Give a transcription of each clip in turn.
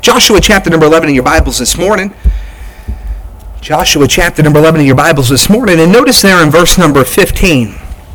Joshua chapter number 11 in your Bibles this morning. Joshua chapter number 11 in your Bibles this morning. And notice there in verse number 15.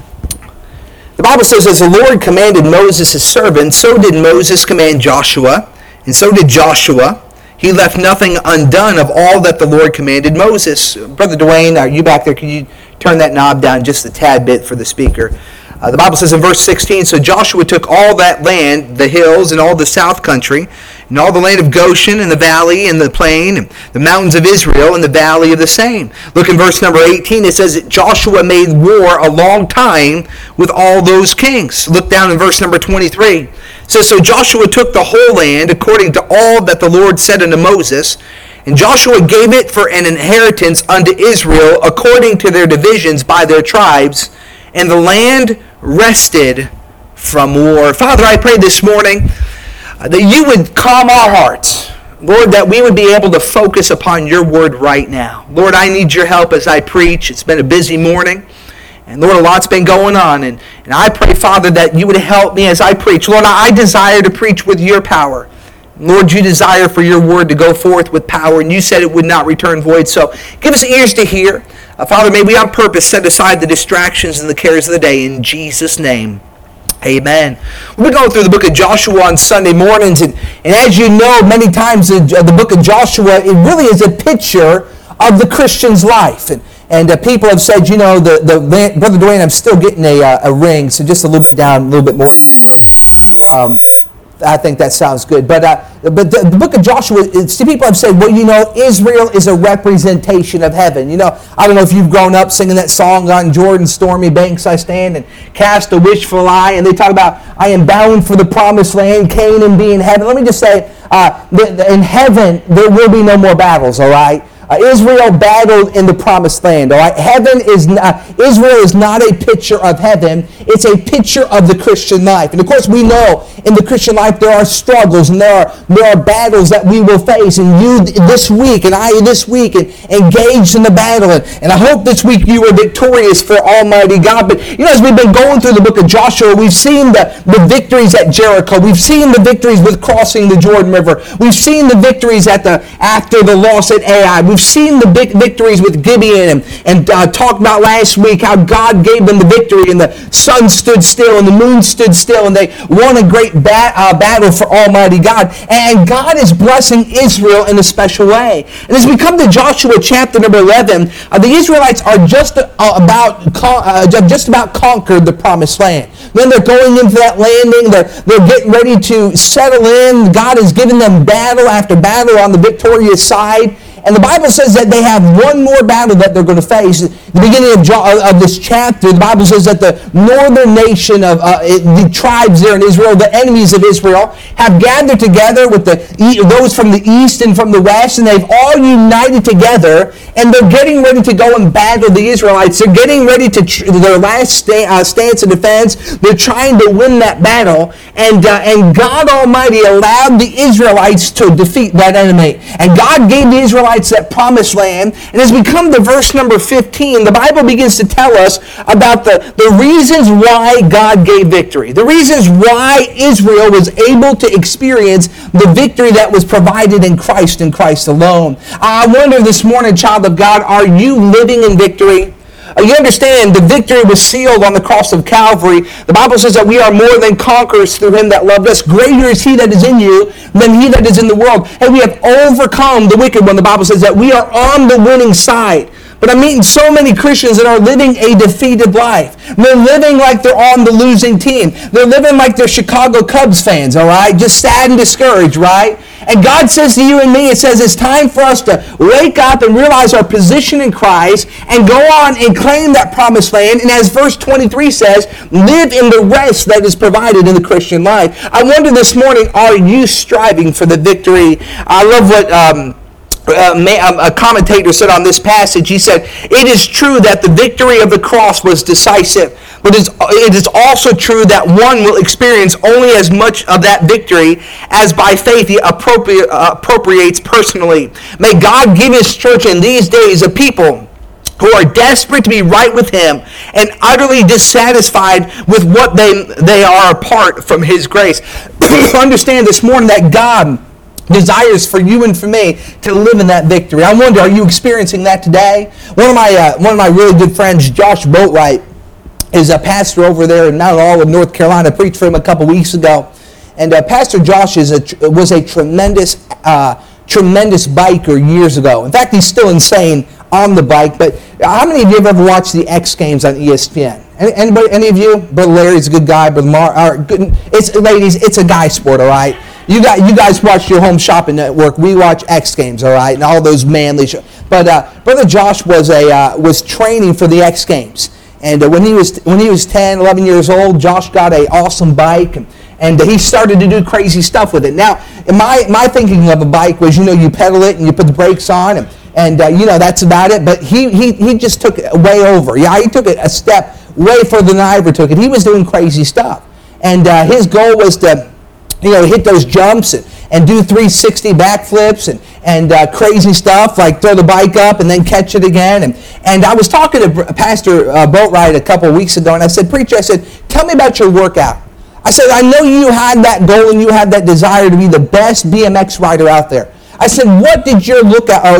The Bible says, as the Lord commanded Moses his servant, so did Moses command Joshua, and so did Joshua. He left nothing undone of all that the Lord commanded Moses. Brother Dwayne, are you back there? Can you turn that knob down just a tad bit for the speaker? The Bible says in verse 16, so Joshua took all that land, the hills, and all the south country, and all the land of Goshen, and the valley, and the plain, and the mountains of Israel, and the valley of the same. Look in verse number 18, it says that Joshua made war a long time with all those kings. Look down in verse number 23. It says, so Joshua took the whole land according to all that the Lord said unto Moses, and Joshua gave it for an inheritance unto Israel according to their divisions by their tribes, and the land rested from war. Father, I pray this morning that you would calm our hearts. Lord, that we would be able to focus upon your word right now. Lord, I need your help as I preach. It's been a busy morning. And Lord, a lot's been going on. And I pray, Father, that you would help me as I preach. Lord, I desire to preach with your power. Lord, you desire for your word to go forth with power. And you said it would not return void. So give us ears to hear. Father, may we on purpose set aside the distractions and the cares of the day. In Jesus' name, amen. We've been going through the book of Joshua on Sunday mornings. And as you know, many times the book of Joshua, it really is a picture of the Christian's life. And people have said, you know, Brother Dwayne, I'm still getting a ring. So just a little bit down, a little bit more if you would. I think that sounds good. But the book of Joshua, some people have said, well, you know, Israel is a representation of heaven. You know, I don't know if you've grown up singing that song, on Jordan's stormy banks I stand and cast a wishful eye. And they talk about, I am bound for the promised land, Canaan being heaven. Let me just say, in heaven, there will be no more battles, all right? Israel battled in the promised land. All right, Israel is not a picture of heaven. It's a picture of the Christian life. And of course, we know in the Christian life there are struggles and there are battles that we will face. And you this week and I this week engaged in the battle. And I hope this week you were victorious for Almighty God. But you know, as we've been going through the book of Joshua, we've seen the victories at Jericho. We've seen the victories with crossing the Jordan River. We've seen the victories after the loss at Ai. We've seen the big victories with Gibeon and talked about last week how God gave them the victory and the sun stood still and the moon stood still and they won a great battle for Almighty God. And God is blessing Israel in a special way. And as we come to Joshua chapter number 11, the Israelites are just about conquered the promised land. Then they're going into that landing. They're getting ready to settle in. God has given them battle after battle on the victorious side. And the Bible says that they have one more battle that they're going to face. At the beginning of this chapter, the Bible says that the northern nation of the tribes there in Israel, the enemies of Israel, have gathered together with those from the east and from the west, and they've all united together, and they're getting ready to go and battle the Israelites. They're getting ready to their last stance of defense. They're trying to win that battle, and God Almighty allowed the Israelites to defeat that enemy. And God gave the Israelites that promised land. And as we come to verse number 15, the Bible begins to tell us about the reasons why God gave victory. The reasons why Israel was able to experience the victory that was provided in Christ and Christ alone. I wonder this morning, child of God, are you living in victory? You understand the victory was sealed on the cross of Calvary. The Bible says that we are more than conquerors through him that loved us. Greater is he that is in you than he that is in the world. And we have overcome the wicked one. The Bible says that we are on the winning side. But I'm meeting so many Christians that are living a defeated life. They're living like they're on the losing team. They're living like they're Chicago Cubs fans, all right? Just sad and discouraged, right? And God says to you and me, it says it's time for us to wake up and realize our position in Christ and go on and claim that promised land. And as verse 23 says, live in the rest that is provided in the Christian life. I wonder this morning, are you striving for the victory? I love what a commentator said on this passage. He said, it is true that the victory of the cross was decisive, but it is also true that one will experience only as much of that victory as by faith he appropriates personally. May God give his church in these days a people who are desperate to be right with him and utterly dissatisfied with what they are apart from his grace. Understand this morning that God desires for you and for me to live in that victory. I wonder, are you experiencing that today? One of my really good friends, Josh Boatwright, is a pastor over there in Mount Olive, North Carolina. I preached for him a couple weeks ago. And Pastor Josh was a tremendous biker years ago. In fact, he's still insane on the bike. But how many of you have ever watched the X Games on ESPN? Anybody? Any of you? Brother Larry's a good guy. Ladies, it's a guy sport, all right? You guys watch your home shopping network. We watch X Games, all right, and all those manly shows. But Brother Josh was training for the X Games. And when he was 10, 11 years old, Josh got an awesome bike, and he started to do crazy stuff with it. Now, my thinking of a bike was, you pedal it and you put the brakes on, and that's about it. But he just took it way over. Yeah, he took it a step way further than I ever took it. He was doing crazy stuff, and his goal was to hit those jumps and do 360 backflips and crazy stuff, like throw the bike up and then catch it again. And I was talking to Pastor Boatwright a couple of weeks ago, and I said, "Preacher," I said, "tell me about your workout." I said, "I know you had that goal and you had that desire to be the best BMX rider out there." I said, "What did your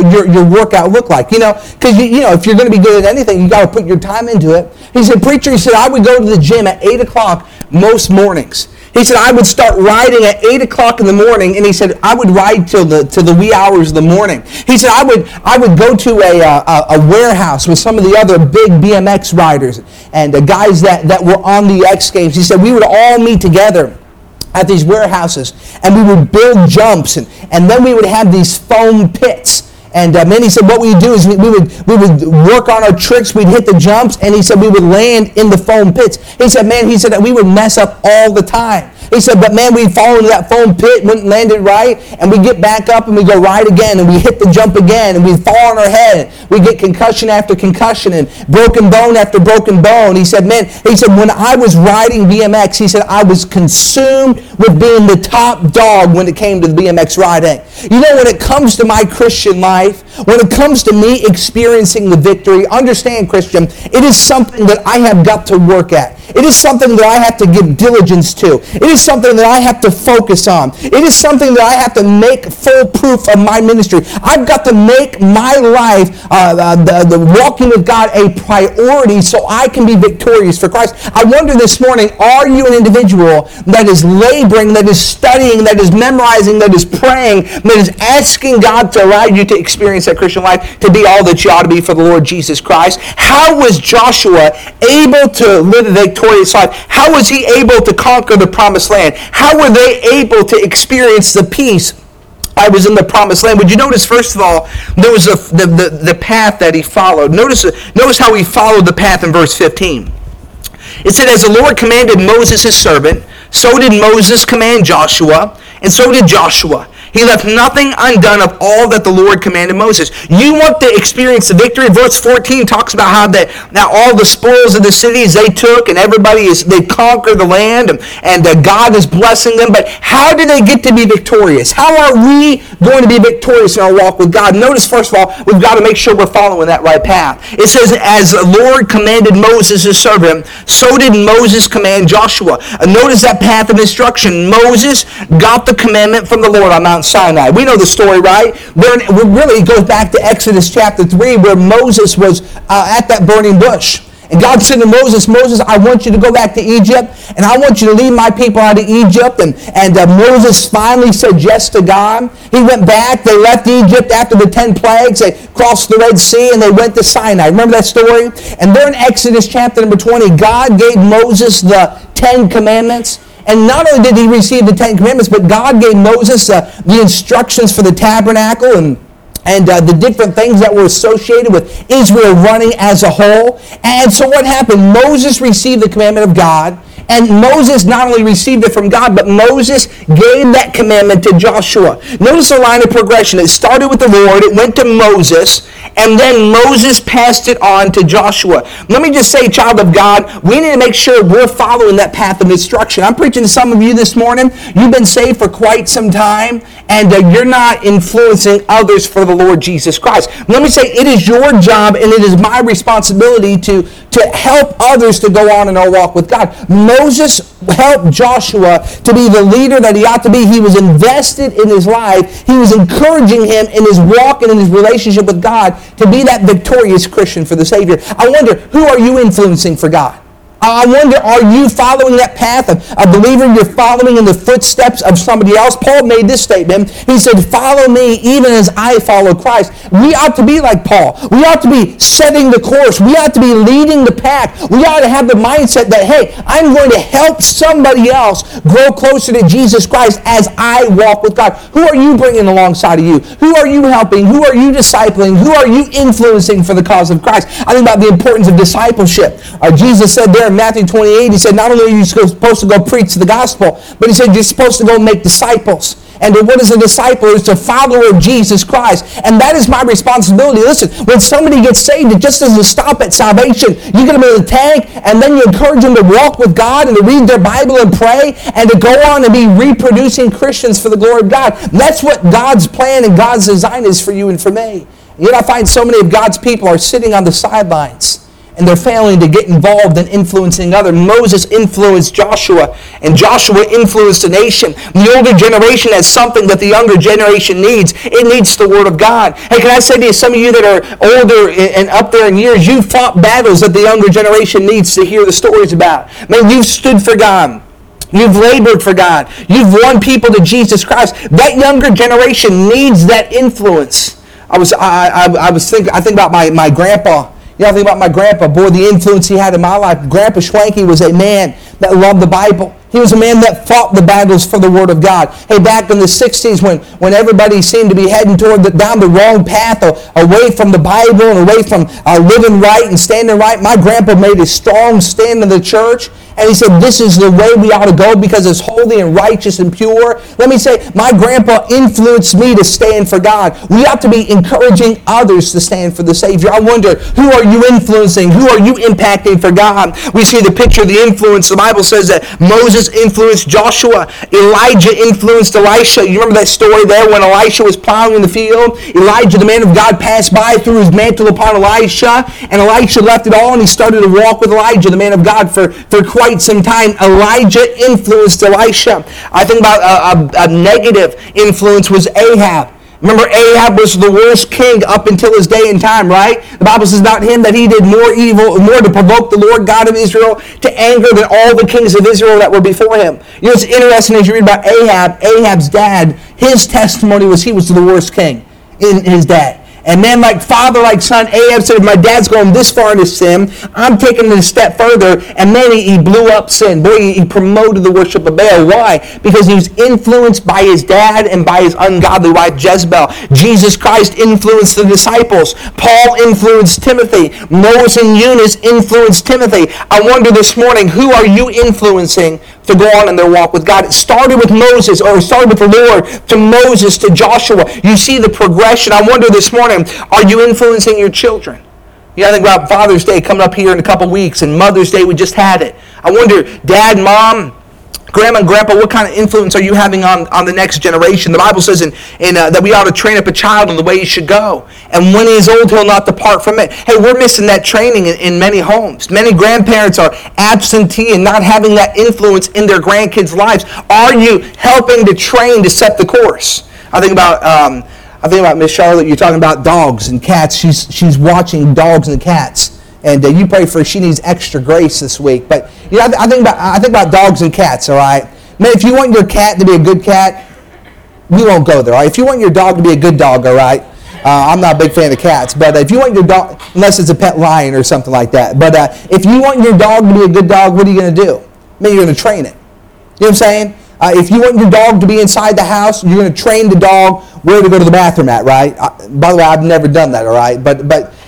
workout look like?" Because if you're going to be good at anything, you got to put your time into it. He said, "Preacher," he said, "I would go to the gym at 8 o'clock most mornings." He said, "I would start riding at 8 o'clock in the morning," and he said, "I would ride till the wee hours of the morning." He said, I would go to a warehouse with some of the other big BMX riders and guys that were on the X Games. He said, we would all meet together at these warehouses, and we would build jumps, and then we would have these foam pits. And then he said, what we would do is we would work on our tricks, we'd hit the jumps, and he said we would land in the foam pits. He said that we would mess up all the time. He said, but man, we'd fall into that foam pit, wouldn't land it right, and we'd get back up and we'd go ride again, and we hit the jump again, and we'd fall on our head. We'd get concussion after concussion and broken bone after broken bone. He said, when I was riding BMX, he said, I was consumed with being the top dog when it came to the BMX riding. When it comes to my Christian life, when it comes to me experiencing the victory, understand, Christian, it is something that I have got to work at. It is something that I have to give diligence to. It is something that I have to focus on. It is something that I have to make full proof of my ministry. I've got to make my life, the walking with God, a priority so I can be victorious for Christ. I wonder this morning, are you an individual that is laboring, that is studying, that is memorizing, that is praying, that is asking God to allow you to experience that Christian life, to be all that you ought to be for the Lord Jesus Christ? How was Joshua able to live a victorious life? How was he able to conquer the promised land? How were they able to experience the peace I was in the promised land? Would you notice, first of all, there was the path that he followed. Notice how he followed the path in verse 15. It said, as the Lord commanded Moses his servant, so did Moses command Joshua, and so did Joshua. He left nothing undone of all that the Lord commanded Moses. You want to experience the victory? Verse 14 talks about how that now all the spoils of the cities they took, and they conquered the land, and God is blessing them. But how do they get to be victorious? How are we going to be victorious in our walk with God? Notice, first of all, we've got to make sure we're following that right path. It says, as the Lord commanded Moses his servant, so did Moses command Joshua. Notice that path of instruction. Moses got the commandment from the Lord on Mount Sinai. We know the story, right? It goes back to Exodus chapter 3, where Moses was at that burning bush. And God said to Moses, I want you to go back to Egypt, and I want you to lead my people out of Egypt. And Moses finally said yes to God. He went back. They left Egypt after the 10 plagues. They crossed the Red Sea, and they went to Sinai. Remember that story? And there in Exodus chapter number 20, God gave Moses the 10 commandments. And not only did he receive the 10 commandments, but God gave Moses the instructions for the tabernacle and the different things that were associated with Israel running as a whole. And so what happened? Moses received the commandment of God. And Moses not only received it from God, but Moses gave that commandment to Joshua. Notice the line of progression. It started with the Lord, it went to Moses, and then Moses passed it on to Joshua. Let me just say, child of God, we need to make sure we're following that path of instruction. I'm preaching to some of you this morning. You've been saved for quite some time, and you're not influencing others for the Lord Jesus Christ. Let me say, it is your job and it is my responsibility to help others to go on in our walk with God. Moses helped Joshua to be the leader that he ought to be. He was invested in his life. He was encouraging him in his walk and in his relationship with God to be that victorious Christian for the Savior. I wonder, who are you influencing for God? I wonder, are you following that path of a believer? You're following in the footsteps of somebody else. Paul made this statement. He said, follow me even as I follow Christ. We ought to be like Paul. We ought to be setting the course. We ought to be leading the pack. We ought to have the mindset that, hey, I'm going to help somebody else grow closer to Jesus Christ as I walk with God. Who are you bringing alongside of you? Who are you helping? Who are you discipling? Who are you influencing for the cause of Christ? I think about the importance of discipleship. Jesus said there in Matthew 28, he said, not only are you supposed to go preach the gospel, but he said you're supposed to go make disciples. And what is a disciple? It's a follower of Jesus Christ. And that is my responsibility. Listen, when somebody gets saved, it just doesn't stop at salvation. You get them in the tank, and then you encourage them to walk with God and to read their Bible and pray and to go on and be reproducing Christians for the glory of God. That's what God's plan and God's design is for you and for me. Yet I find so many of God's people are sitting on the sidelines, and they're failing to get involved in influencing others. Moses influenced Joshua, and Joshua influenced the nation. The older generation has something that the younger generation needs. It needs the Word of God. Hey, can I say to you, some of you that are older and up there in years, you've fought battles that the younger generation needs to hear the stories about. Man, you've stood for God. You've labored for God. You've won people to Jesus Christ. That younger generation needs that influence. I think about my grandpa. You know, I think about my grandpa. Boy, the influence he had in my life. Grandpa Schwanke was a man that loved the Bible. He was a man that fought the battles for the Word of God. Hey, back in the 60s when everybody seemed to be heading down the wrong path, away from the Bible and away from living right and standing right, my grandpa made a strong stand in the church. And he said, this is the way we ought to go because it's holy and righteous and pure. Let me say, my grandpa influenced me to stand for God. We ought to be encouraging others to stand for the Savior. I wonder, who are you influencing? Who are you impacting for God? We see the picture of the influence. The Bible says that Moses influenced Joshua. Elijah influenced Elisha. You remember that story there when Elisha was plowing in the field? Elijah, the man of God, passed by, threw his mantle upon Elisha, and Elisha left it all, and he started to walk with Elijah, the man of God, for quite some time. Elijah influenced Elisha. I think about a negative influence was Ahab. Remember, Ahab was the worst king up until his day and time, right? The Bible says about him that he did more evil, more to provoke the Lord God of Israel to anger than all the kings of Israel that were before him. You know, it's interesting as you read about Ahab's dad, his testimony was he was the worst king in his dad. And man, like father, like son, Ahab said, if my dad's going this far into sin, I'm taking it a step further. And then he blew up sin. Boy, he promoted the worship of Baal. Why? Because he was influenced by his dad and by his ungodly wife, Jezebel. Jesus Christ influenced the disciples. Paul influenced Timothy. Moses and Eunice influenced Timothy. I wonder this morning, who are you influencing to go on in their walk with God? It started with Moses, or it started with the Lord, to Moses, to Joshua. You see the progression. I wonder this morning, are you influencing your children? You know, I think about Father's Day coming up here in a couple weeks, and Mother's Day, we just had it. I wonder, Dad, Mom, Grandma and Grandpa, what kind of influence are you having on the next generation? The Bible says that we ought to train up a child in the way he should go. And when he is old, he'll not depart from it. Hey, we're missing that training in many homes. Many grandparents are absentee and not having that influence in their grandkids' lives. Are you helping to train to set the course? I think about Miss Charlotte. You're talking about dogs and cats. She's watching dogs and cats. And you pray for her. She needs extra grace this week. But you know, I think about dogs and cats. All right, man. If you want your cat to be a good cat, we won't go there. All right. If you want your dog to be a good dog, all right. I'm not a big fan of cats, but if you want your dog, unless it's a pet lion or something like that. But if you want your dog to be a good dog, what are you going to do? Maybe you're going to train it. You know what I'm saying? If you want your dog to be inside the house, you're going to train the dog where to go to the bathroom at, right? By the way, I've never done that, all right? But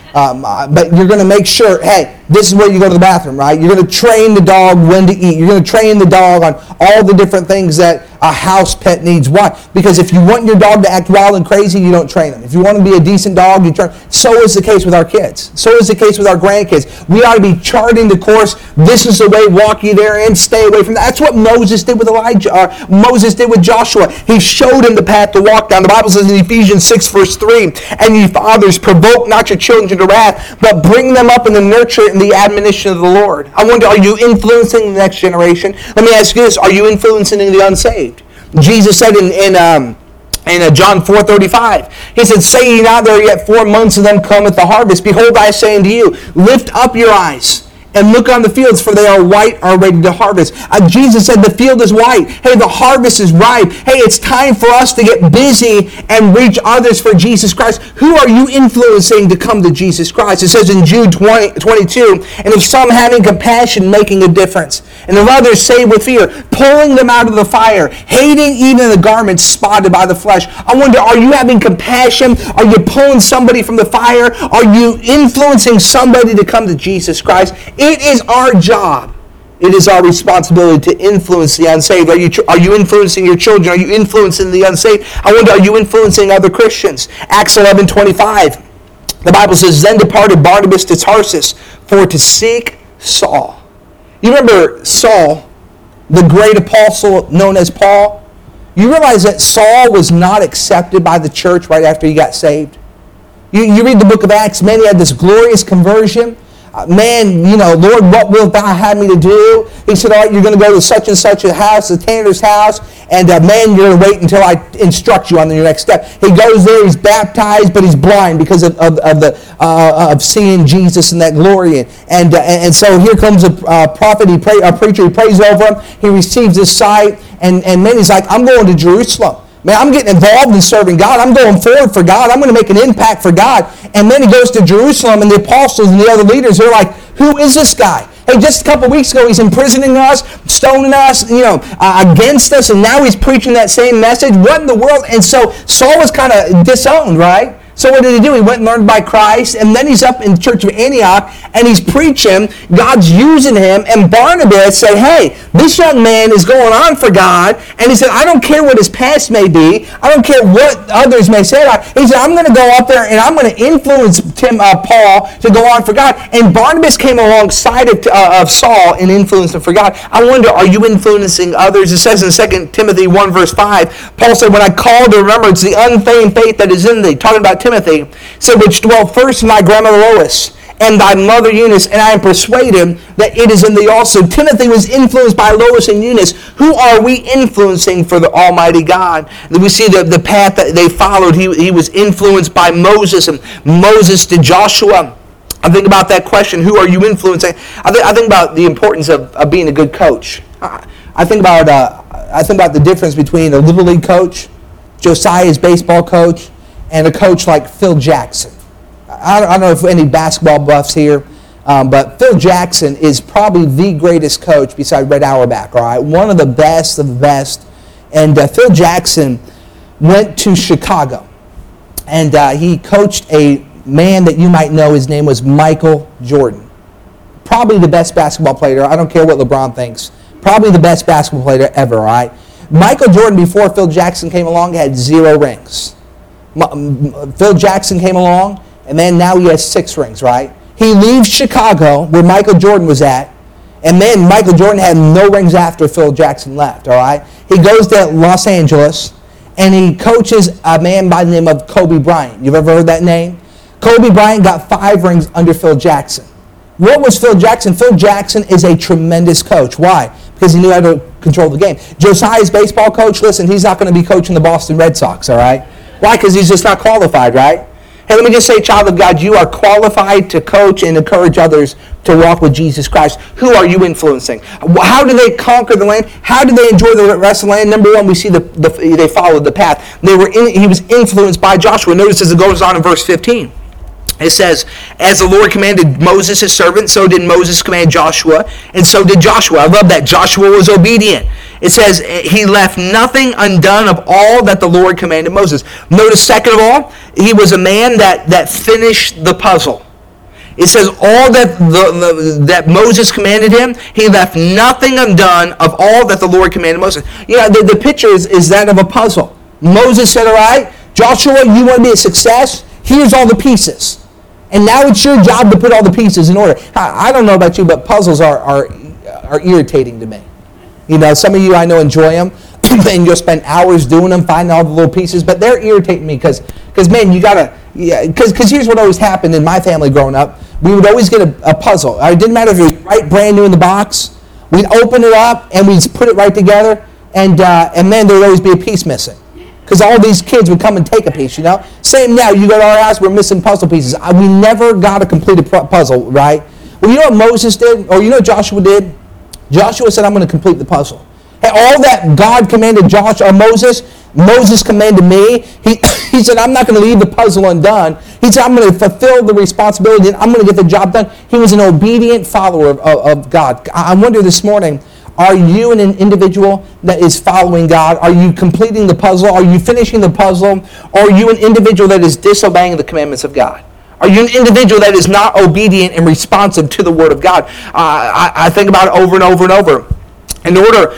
you're going to make sure, hey, this is where you go to the bathroom, right? You're going to train the dog when to eat. You're going to train the dog on all the different things that a house pet needs. Why? Because if you want your dog to act wild and crazy, you don't train them. If you want to be a decent dog, you train. So is the case with our kids. So is the case with our grandkids. We ought to be charting the course. This is the way, walk ye therein, stay away from that. That's what Moses did with Moses did with Joshua. He showed him the path to walk down. The Bible says in Ephesians 6, verse 3, and ye fathers, provoke not your children to wrath, but bring them up in the nurture and the admonition of the Lord? I wonder, are you influencing the next generation? Let me ask you this, are you influencing the unsaved? Jesus said in John 4:35, he said, "Say ye not, there are yet 4 months, and then cometh the harvest. Behold, I say unto you, lift up your eyes, and look on the fields, for they are white, are ready to harvest." Jesus said the field is white. Hey, the harvest is ripe. Hey, it's time for us to get busy and reach others for Jesus Christ. Who are you influencing to come to Jesus Christ? It says in Jude 22, "And of some having compassion, making a difference, and of others saved with fear, pulling them out of the fire, hating even the garments spotted by the flesh." I wonder, are you having compassion? Are you pulling somebody from the fire? Are you influencing somebody to come to Jesus Christ? It is our job. It is our responsibility to influence the unsaved. Are you influencing your children? Are you influencing the unsaved? I wonder, are you influencing other Christians? Acts 11:25. The Bible says, "Then departed Barnabas to Tarsus for to seek Saul." You remember Saul, the great apostle known as Paul? You realize that Saul was not accepted by the church right after he got saved? You read the book of Acts, man, he had this glorious conversion. Lord, what wilt thou have me to do? He said, all right, you're going to go to such and such a house, the tanner's house, and you're going to wait until I instruct you on your next step. He goes there, he's baptized, but he's blind because of seeing Jesus and that glory. And so here comes a prophet, a preacher, he prays over him, he receives his sight, and then he's like, I'm going to Jerusalem. Man, I'm getting involved in serving God. I'm going forward for God. I'm going to make an impact for God. And then he goes to Jerusalem, and the apostles and the other leaders are like, who is this guy? Hey, just a couple weeks ago, he's imprisoning us, stoning us, against us, and now he's preaching that same message. What in the world? And so Saul was kind of disowned, right? So what did he do? He went and learned by Christ, and then he's up in the church of Antioch, and he's preaching. God's using him, and Barnabas said, hey, this young man is going on for God, and he said, I don't care what his past may be. I don't care what others may say. He said, I'm going to go up there, and I'm going to influence Paul to go on for God. And Barnabas came alongside of Saul and influenced him for God. I wonder, are you influencing others? It says in 2 Timothy 1, verse 5, Paul said, when I call to remembrance the unfeigned faith that is in thee, talking about Timothy, said, which dwelt first in thy grandmother Lois and thy mother Eunice, and I am persuaded that it is in thee also. Timothy was influenced by Lois and Eunice. Who are we influencing for the Almighty God? We see the path that they followed. He was influenced by Moses, and Moses to Joshua. I think about that question, who are you influencing? I think about the importance of being a good coach. I think about the difference between a Little League coach, Josiah's baseball coach, and a coach like Phil Jackson. I don't know if any basketball buffs here, but Phil Jackson is probably the greatest coach beside Red Auerbach, all right? One of the best of the best. And Phil Jackson went to Chicago, and he coached a man that you might know. His name was Michael Jordan. Probably the best basketball player. I don't care what LeBron thinks. Probably the best basketball player ever, all right? Michael Jordan, before Phil Jackson came along, had 0 rings. Phil Jackson came along, and then now he has 6 rings, right? He leaves Chicago, where Michael Jordan was at, and then Michael Jordan had no rings after Phil Jackson left, all right? He goes to Los Angeles, and he coaches a man by the name of Kobe Bryant. You've ever heard that name? Kobe Bryant got 5 rings under Phil Jackson. What was Phil Jackson? Phil Jackson is a tremendous coach. Why? Because he knew how to control the game. Josiah's baseball coach, listen, he's not going to be coaching the Boston Red Sox, all right? Why? Because he's just not qualified, right? Hey, let me just say, child of God, you are qualified to coach and encourage others to walk with Jesus Christ. Who are you influencing? How do they conquer the land? How do they enjoy the rest of the land? Number one, we see they followed the path. He was influenced by Joshua. Notice as it goes on in verse 15. It says, as the Lord commanded Moses his servant, so did Moses command Joshua, and so did Joshua. I love that. Joshua was obedient. It says, he left nothing undone of all that the Lord commanded Moses. Notice, second of all, he was a man that finished the puzzle. It says, all that Moses commanded him, he left nothing undone of all that the Lord commanded Moses. The picture is that of a puzzle. Moses said, all right, Joshua, you want to be a success? Here's all the pieces. And now it's your job to put all the pieces in order. I don't know about you, but puzzles are irritating to me. Some of you I know enjoy them, and you'll spend hours doing them, finding all the little pieces, but they're irritating me because man, you gotta, because here's what always happened in my family growing up. we would always get a puzzle. It didn't matter if it was right brand new in the box. We'd open it up and we'd put it right together, and man, there would always be a piece missing. Because all these kids would come and take a piece, you know. Same now, you go to our house, we're missing puzzle pieces. We never got a completed puzzle, right? Well, you know what Moses did? Or you know what Joshua did? Joshua said, I'm going to complete the puzzle. Hey, all that God commanded Moses commanded me. He said, I'm not going to leave the puzzle undone. He said, I'm going to fulfill the responsibility and I'm going to get the job done. He was an obedient follower of God. I wonder this morning, are you an individual that is following God? Are you completing the puzzle? Are you finishing the puzzle? Or are you an individual that is disobeying the commandments of God? Are you an individual that is not obedient and responsive to the Word of God? I think about it over and over and over. In order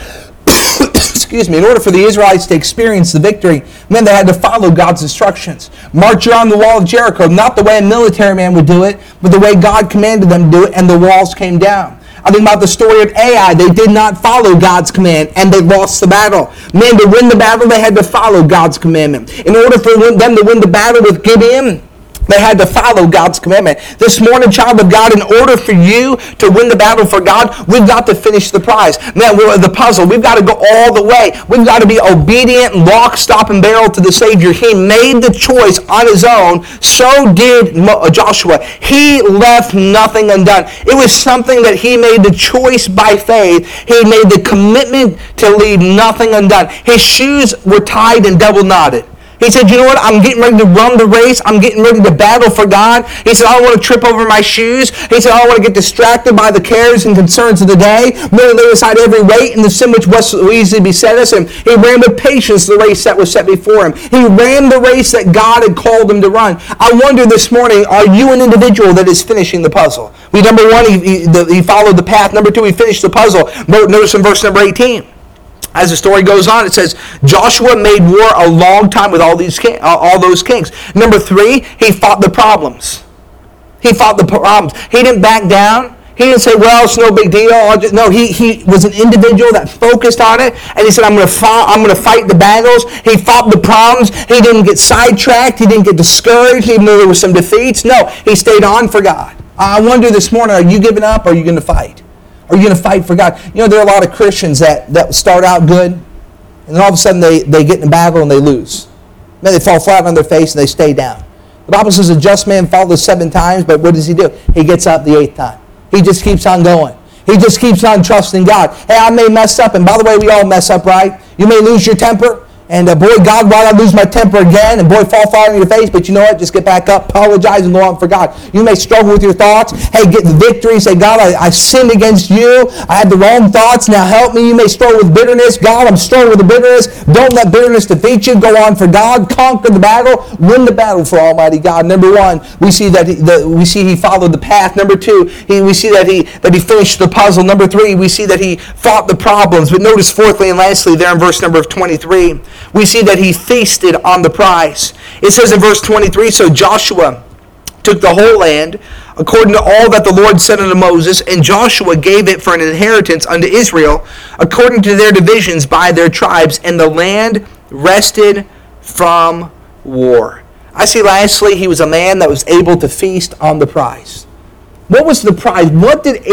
for the Israelites to experience the victory, man, they had to follow God's instructions. March around the wall of Jericho, not the way a military man would do it, but the way God commanded them to do it, and the walls came down. I think about the story of Ai. They did not follow God's command, and they lost the battle. Man, to win the battle, they had to follow God's commandment. In order for them to win the battle with Gideon, they had to follow God's commandment. This morning, child of God, in order for you to win the battle for God, we've got to finish the prize. Man, the puzzle. We've got to go all the way. We've got to be obedient, lock, stock, and barrel to the Savior. He made the choice on his own. So did Joshua. He left nothing undone. It was something that he made the choice by faith. He made the commitment to leave nothing undone. His shoes were tied and double knotted. He said, you know what, I'm getting ready to run the race. I'm getting ready to battle for God. He said, I don't want to trip over my shoes. He said, I don't want to get distracted by the cares and concerns of the day. Merely lay aside every weight and the sin which will easily beset us. And he ran with patience the race that was set before him. He ran the race that God had called him to run. I wonder this morning, are you an individual that is finishing the puzzle? Number one, he followed the path. Number two, he finished the puzzle. Notice in verse number 18. As the story goes on, it says, Joshua made war a long time with all those kings. Number three, he fought the problems. He fought the problems. He didn't back down. He didn't say, well, it's no big deal. No, he was an individual that focused on it. And he said, I'm going to fight the battles. He fought the problems. He didn't get sidetracked. He didn't get discouraged, even though there were some defeats. No, he stayed on for God. I wonder this morning, are you giving up or are you going to fight? Are you going to fight for God? You know, there are a lot of Christians that start out good, and then all of a sudden they get in a battle and they lose. Then they fall flat on their face and they stay down. The Bible says a just man falls 7 times, but what does he do? He gets up the 8th time. He just keeps on going. He just keeps on trusting God. Hey, I may mess up, and by the way, we all mess up, right? You may lose your temper. And boy, God, why did I lose my temper again? And boy, fall flat on your face. But you know what? Just get back up, apologize, and go on for God. You may struggle with your thoughts. Hey, get the victory. Say, God, I sinned against you. I had the wrong thoughts. Now help me. You may struggle with bitterness. God, I'm struggling with the bitterness. Don't let bitterness defeat you. Go on for God. Conquer the battle. Win the battle for Almighty God. Number one, we see that he followed the path. Number two, we see that he finished the puzzle. Number three, we see that he fought the problems. But notice fourthly and lastly, there in verse number 23, we see that he feasted on the prize. It says in verse 23, so Joshua took the whole land, according to all that the Lord said unto Moses, and Joshua gave it for an inheritance unto Israel, according to their divisions by their tribes, and the land rested from war. I see lastly, he was a man that was able to feast on the prize. What was the prize? What did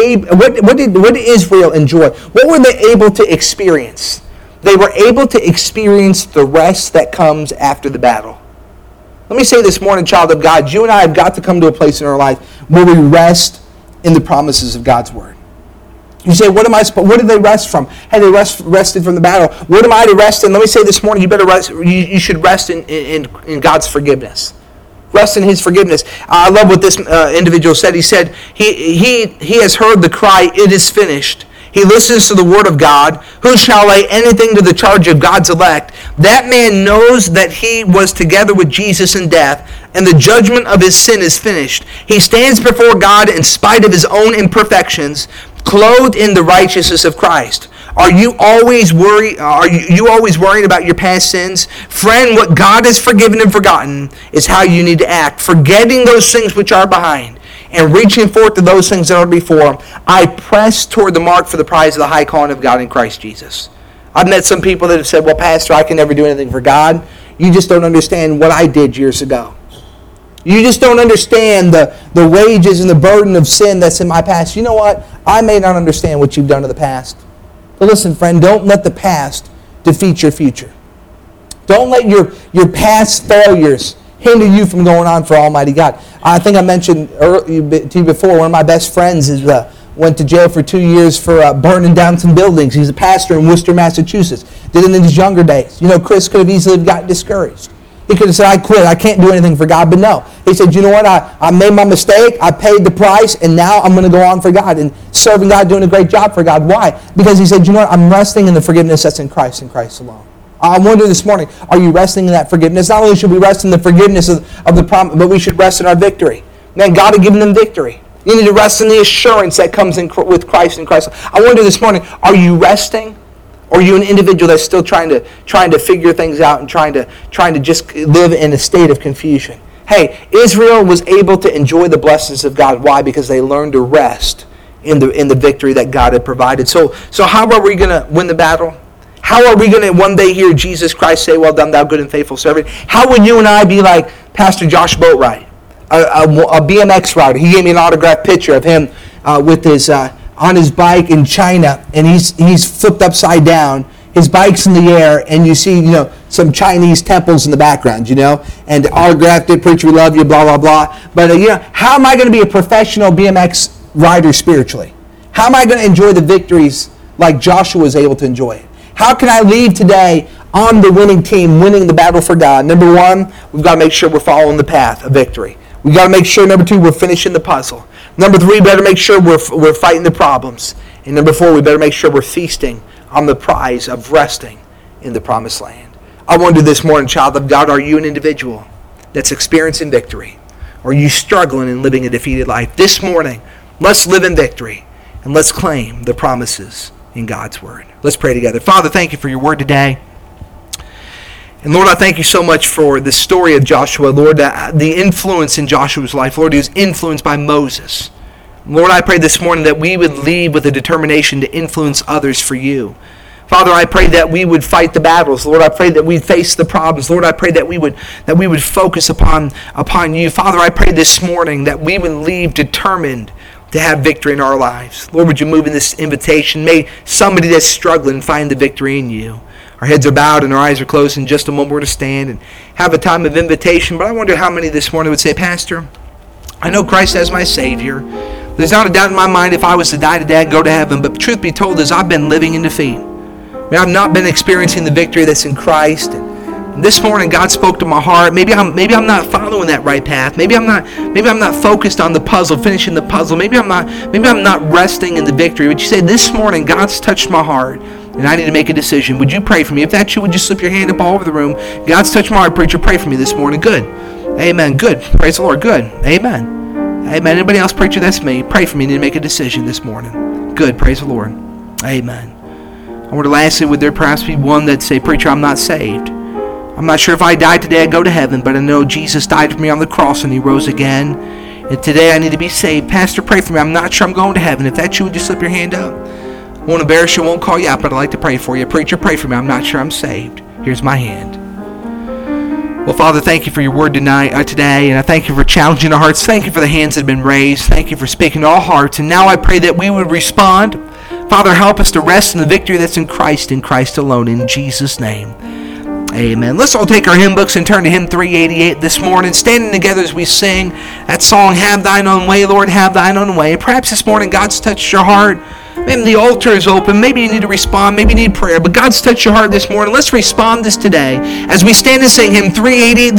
Israel enjoy? What were they able to experience? They were able to experience the rest that comes after the battle. Let me say this morning, child of God, you and I have got to come to a place in our life where we rest in the promises of God's Word. You say, what did they rest from? Hey, they rested from the battle. What am I to rest in? Let me say this morning, you should rest in God's forgiveness. Rest in His forgiveness. I love what this individual said. He said, he has heard the cry, it is finished. He listens to the word of God. Who shall lay anything to the charge of God's elect? That man knows that he was together with Jesus in death, and the judgment of his sin is finished. He stands before God in spite of his own imperfections, clothed in the righteousness of Christ. Are you always worried about your past sins? Friend, what God has forgiven and forgotten is how you need to act, forgetting those things which are behind, and reaching forth to those things that are before. I press toward the mark for the prize of the high calling of God in Christ Jesus. I've met some people that have said, well, Pastor, I can never do anything for God. You just don't understand what I did years ago. You just don't understand the wages and the burden of sin that's in my past. You know what? I may not understand what you've done in the past. But listen, friend, don't let the past defeat your future. Don't let your past failures hinder you from going on for Almighty God. I think I mentioned to you before, one of my best friends went to jail for 2 years for burning down some buildings. He's a pastor in Worcester, Massachusetts. Did it in his younger days. You know, Chris could have easily gotten discouraged. He could have said, I quit. I can't do anything for God. But no. He said, you know what? I made my mistake. I paid the price. And now I'm going to go on for God and serving God, doing a great job for God. Why? Because he said, you know what? I'm resting in the forgiveness that's in Christ and Christ alone. I wonder this morning, are you resting in that forgiveness? Not only should we rest in the forgiveness of the promise, but we should rest in our victory. Man, God had given them victory. You need to rest in the assurance that comes with Christ and Christ. I wonder this morning, are you resting? Or are you an individual that's still trying to figure things out and trying to just live in a state of confusion? Hey, Israel was able to enjoy the blessings of God. Why? Because they learned to rest in the victory that God had provided. So how are we going to win the battle? How are we going to one day hear Jesus Christ say, well done, thou good and faithful servant? How would you and I be like Pastor Josh Boatwright, a BMX rider? He gave me an autographed picture of him with his on his bike in China, and he's flipped upside down. His bike's in the air, and you see, some Chinese temples in the background, and autographed it, preacher, we love you, blah, blah, blah. But, how am I going to be a professional BMX rider spiritually? How am I going to enjoy the victories like Joshua was able to enjoy it? How can I leave today on the winning team, winning the battle for God? Number one, we've got to make sure we're following the path of victory. We've got to make sure, number two, we're finishing the puzzle. Number three, we better make sure we're fighting the problems. And number four, we better make sure we're feasting on the prize of resting in the promised land. I wonder this morning, child of God, are you an individual that's experiencing victory? Or are you struggling and living a defeated life? This morning, let's live in victory and let's claim the promises in God's word. Let's pray together. Father, thank you for your word today. And Lord, I thank you so much for the story of Joshua. Lord, the influence in Joshua's life. Lord, he was influenced by Moses. Lord, I pray this morning that we would leave with a determination to influence others for you. Father, I pray that we would fight the battles. Lord, I pray that we'd face the problems. Lord, I pray that we would focus upon you. Father, I pray this morning that we would leave determined to have victory in our lives. Lord, would you move in this invitation? May somebody that's struggling find the victory in you. Our heads are bowed and our eyes are closed. In just a moment we're to stand and have a time of invitation. But I wonder how many this morning would say, Pastor, I know Christ as my Savior. There's not a doubt in my mind if I was to die today, I'd go to heaven. But truth be told is I've been living in defeat. I've not been experiencing the victory that's in Christ. And this morning God spoke to my heart. Maybe I'm not following that right path. Maybe I'm not focused on the puzzle, finishing the puzzle. Maybe I'm not resting in the victory. But you say this morning God's touched my heart and I need to make a decision. Would you pray for me? If that's you, would you slip your hand up all over the room? God's touched my heart, preacher. Pray for me this morning. Good. Amen. Good. Praise the Lord. Good. Amen. Amen. Anybody else, preacher? That's me. Pray for me. I need to make a decision this morning. Good. Praise the Lord. Amen. I wonder lastly, would there perhaps be one that say, preacher, I'm not saved. I'm not sure if I died today I'd go to heaven, but I know Jesus died for me on the cross and he rose again. And today I need to be saved. Pastor, pray for me. I'm not sure I'm going to heaven. If that's you, would you slip your hand up? I won't embarrass you, won't call you out, but I'd like to pray for you. Preacher, pray for me. I'm not sure I'm saved. Here's my hand. Well, Father, thank you for your word today, and I thank you for challenging our hearts. Thank you for the hands that have been raised. Thank you for speaking to all hearts. And now I pray that we would respond. Father, help us to rest in the victory that's in Christ alone. In Jesus' name, amen. Let's all take our hymn books and turn to hymn 388 this morning, standing together as we sing that song, Have Thine Own Way, Lord, Have Thine Own Way. Perhaps this morning God's touched your heart. Maybe the altar is open. Maybe you need to respond. Maybe you need prayer. But God's touched your heart this morning. Let's respond this today as we stand and sing hymn 388.